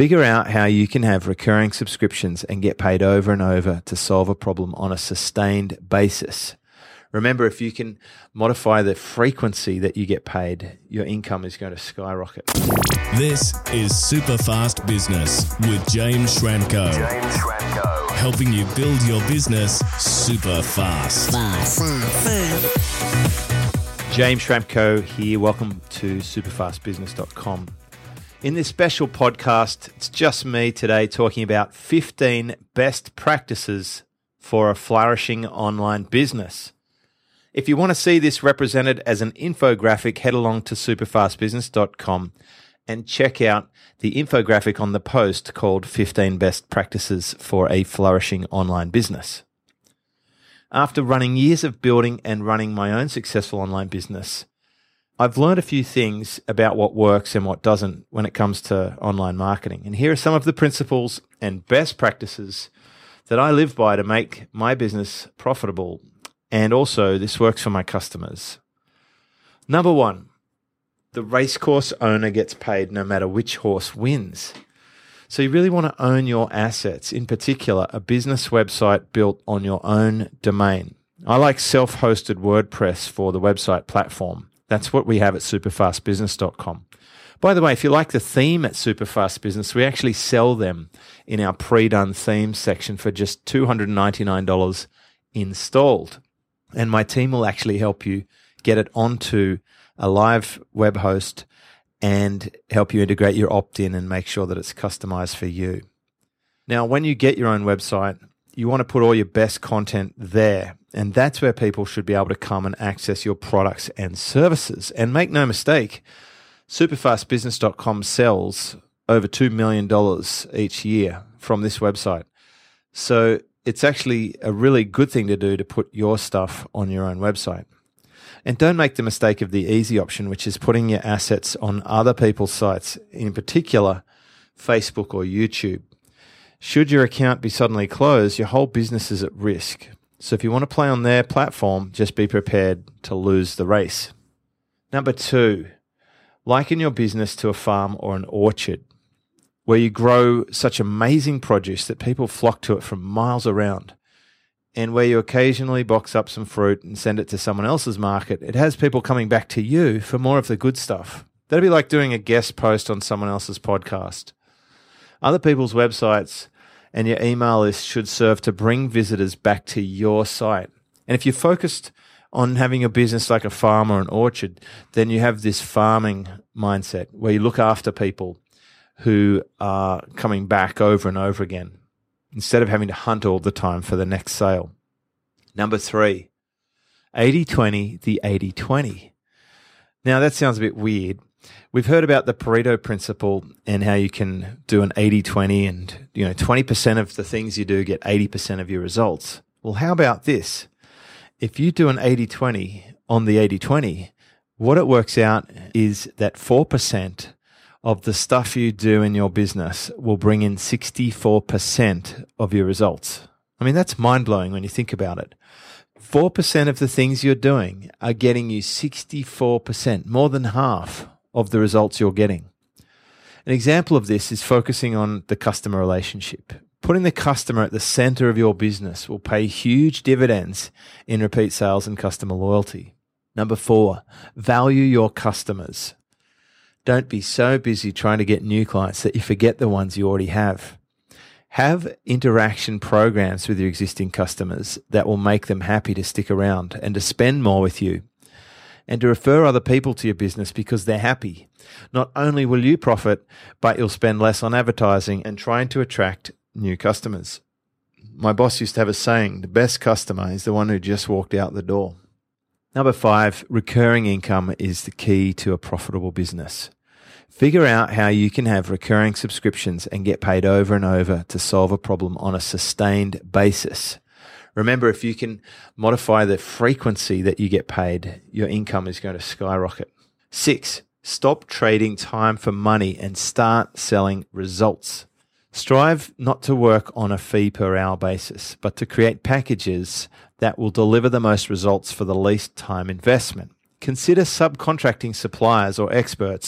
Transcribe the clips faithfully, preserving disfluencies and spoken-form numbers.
Figure out how you can have recurring subscriptions and get paid over and over to solve a problem on a sustained basis. Remember, if you can modify the frequency that you get paid, your income is going to skyrocket. This is Super Fast Business with James Schramko. James Schramko. Helping you build your business super fast. Fast. James Schramko here. Welcome to super fast business dot com. In this special podcast, it's just me today talking about fifteen best practices for a flourishing online business. If you want to see this represented as an infographic, head along to super fast business dot com and check out the infographic on the post called fifteen Best Practices for a Flourishing Online Business. After running years of building and running my own successful online business, I've learned a few things about what works and what doesn't when it comes to online marketing. And here are some of the principles and best practices that I live by to make my business profitable. And also, this works for my customers. Number one, the racecourse owner gets paid no matter which horse wins. So you really want to own your assets, in particular, a business website built on your own domain. I like self-hosted WordPress for the website platform. That's what we have at super fast business dot com. By the way, if you like the theme at Superfast Business, we actually sell them in our pre-done themes section for just two hundred ninety-nine dollars installed. And my team will actually help you get it onto a live web host and help you integrate your opt-in and make sure that it's customized for you. Now, when you get your own website, you want to put all your best content there. And that's where people should be able to come and access your products and services. And make no mistake, super fast business dot com sells over two million dollars each year from this website. So it's actually a really good thing to do to put your stuff on your own website. And don't make the mistake of the easy option, which is putting your assets on other people's sites, in particular, Facebook or YouTube. Should your account be suddenly closed, your whole business is at risk. So if you want to play on their platform, just be prepared to lose the race. Number two, liken your business to a farm or an orchard, where you grow such amazing produce that people flock to it from miles around. And where you occasionally box up some fruit and send it to someone else's market, it has people coming back to you for more of the good stuff. That'd be like doing a guest post on someone else's podcast. Other people's websites and your email list should serve to bring visitors back to your site. And if you're focused on having a business like a farm or an orchard, then you have this farming mindset where you look after people who are coming back over and over again, instead of having to hunt all the time for the next sale. Number three, eighty twenty, the eighty twenty. Now, that sounds a bit weird. We've heard about the Pareto principle and how you can do an eighty twenty and, you know, twenty percent of the things you do get eighty percent of your results. Well, how about this? If you do an eighty twenty on the eighty twenty, what it works out is that four percent of the stuff you do in your business will bring in sixty-four percent of your results. I mean, that's mind-blowing when you think about it. four percent of the things you're doing are getting you sixty-four percent, more than half of the results you're getting. An example of this is focusing on the customer relationship. Putting the customer at the center of your business will pay huge dividends in repeat sales and customer loyalty. Number four, value your customers. Don't be so busy trying to get new clients that you forget the ones you already have. Have interaction programs with your existing customers that will make them happy to stick around and to spend more with you, and to refer other people to your business because they're happy. Not only will you profit, but you'll spend less on advertising and trying to attract new customers. My boss used to have a saying, the best customer is the one who just walked out the door. Number five, recurring income is the key to a profitable business. Figure out how you can have recurring subscriptions and get paid over and over to solve a problem on a sustained basis. Remember, if you can modify the frequency that you get paid, your income is going to skyrocket. Six, stop trading time for money and start selling results. Strive not to work on a fee per hour basis, but to create packages that will deliver the most results for the least time investment. Consider subcontracting suppliers or experts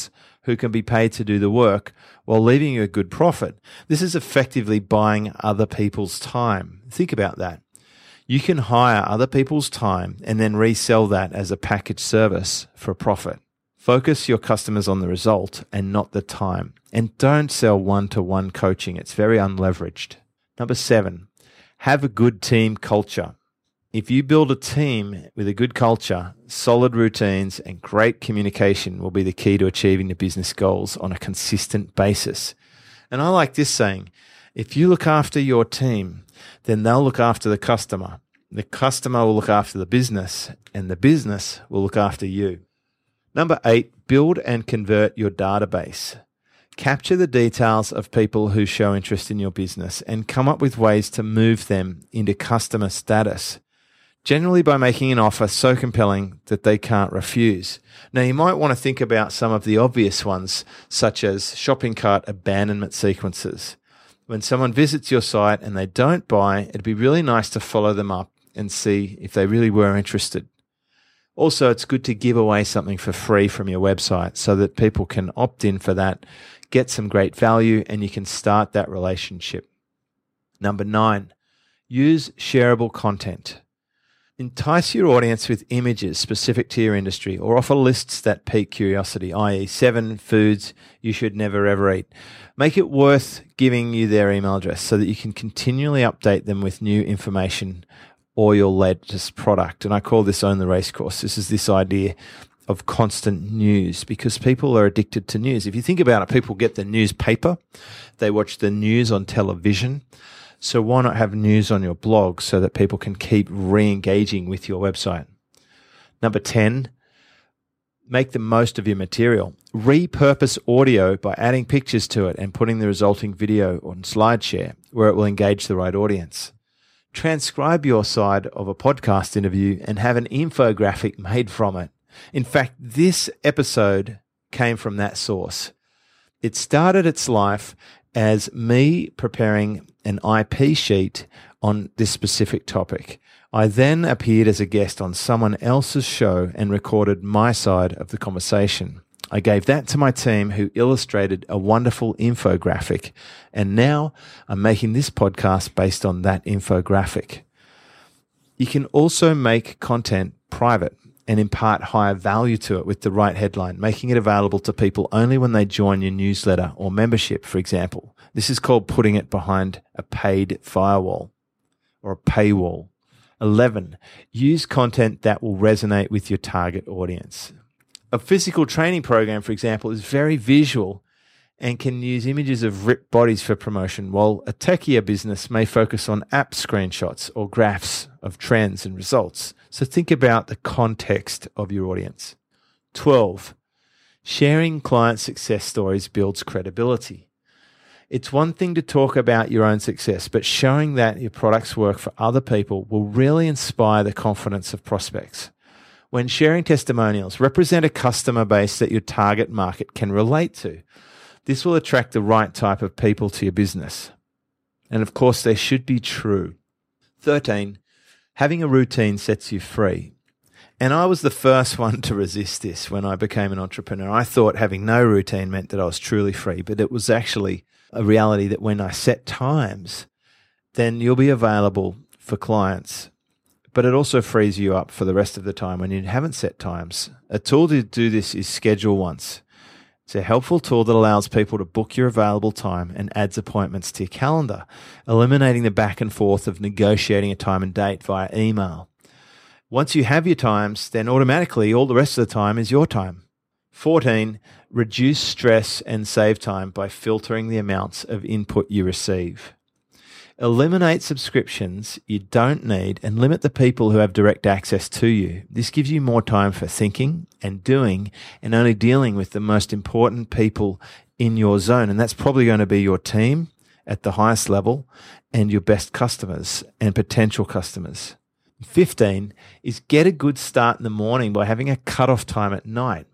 who can be paid to do the work while leaving you a good profit. This is effectively buying other people's time. Think about that. You can hire other people's time and then resell that as a package service for a profit. Focus your customers on the result and not the time. And don't sell one-to-one coaching. It's very unleveraged. Number seven, have a good team culture. If you build a team with a good culture, solid routines, and great communication will be the key to achieving the business goals on a consistent basis. And I like this saying, if you look after your team, then they'll look after the customer. The customer will look after the business, and the business will look after you. Number eight, build and convert your database. Capture the details of people who show interest in your business and come up with ways to move them into customer status, generally by making an offer so compelling that they can't refuse. Now, you might want to think about some of the obvious ones, such as shopping cart abandonment sequences. When someone visits your site and they don't buy, it'd be really nice to follow them up and see if they really were interested. Also, it's good to give away something for free from your website so that people can opt in for that, get some great value, and you can start that relationship. Number nine, use shareable content. Entice your audience with images specific to your industry or offer lists that pique curiosity, that is seven foods you should never ever eat. Make it worth giving you their email address so that you can continually update them with new information or your latest product. And I call this Own the Racecourse. This is this idea of constant news because people are addicted to news. If you think about it, people get the newspaper, they watch the news on television. So why not have news on your blog so that people can keep re-engaging with your website? Number ten, make the most of your material. Repurpose audio by adding pictures to it and putting the resulting video on SlideShare where it will engage the right audience. Transcribe your side of a podcast interview and have an infographic made from it. In fact, this episode came from that source. It started its life as me preparing an I P sheet on this specific topic. I then appeared as a guest on someone else's show and recorded my side of the conversation. I gave that to my team who illustrated a wonderful infographic, and now I'm making this podcast based on that infographic. You can also make content private and impart higher value to it with the right headline, making it available to people only when they join your newsletter or membership, for example. This is called putting it behind a paid firewall or a paywall. eleven, use content that will resonate with your target audience. A physical training program, for example, is very visual and can use images of ripped bodies for promotion, while a techier business may focus on app screenshots or graphs of trends and results. So think about the context of your audience. twelve, sharing client success stories builds credibility. It's one thing to talk about your own success, but showing that your products work for other people will really inspire the confidence of prospects. When sharing testimonials, represent a customer base that your target market can relate to. This will attract the right type of people to your business. And of course, they should be true. thirteen, having a routine sets you free. And I was the first one to resist this when I became an entrepreneur. I thought having no routine meant that I was truly free, but it was actually a reality that when I set times, then you'll be available for clients. But it also frees you up for the rest of the time when you haven't set times. A tool to do this is Schedule Once. It's a helpful tool that allows people to book your available time and adds appointments to your calendar, eliminating the back and forth of negotiating a time and date via email. Once you have your times, then automatically all the rest of the time is your time. fourteen, reduce stress and save time by filtering the amounts of input you receive. Eliminate subscriptions you don't need and limit the people who have direct access to you. This gives you more time for thinking and doing and only dealing with the most important people in your zone. And that's probably going to be your team at the highest level and your best customers and potential customers. fifteen is get a good start in the morning by having a cutoff time at night.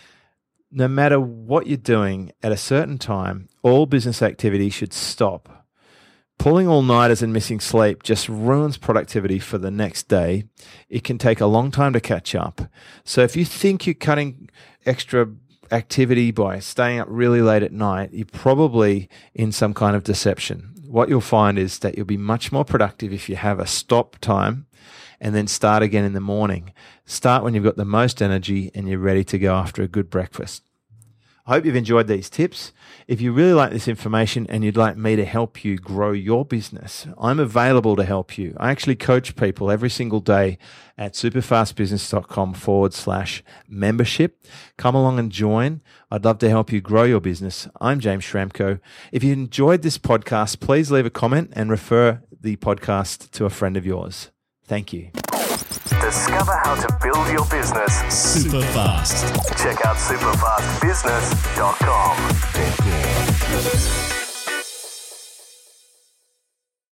No matter what you're doing at a certain time, all business activity should stop. Pulling all-nighters and missing sleep just ruins productivity for the next day. It can take a long time to catch up. So if you think you're cutting extra activity by staying up really late at night, you're probably in some kind of deception. What you'll find is that you'll be much more productive if you have a stop time and then start again in the morning. Start when you've got the most energy and you're ready to go after a good breakfast. I hope you've enjoyed these tips. If you really like this information and you'd like me to help you grow your business, I'm available to help you. I actually coach people every single day at superfastbusiness.com forward slash membership. Come along and join. I'd love to help you grow your business. I'm James Schramko. If you enjoyed this podcast, please leave a comment and refer the podcast to a friend of yours. Thank you. Discover how to build your business super fast. Check out superfast business dot com.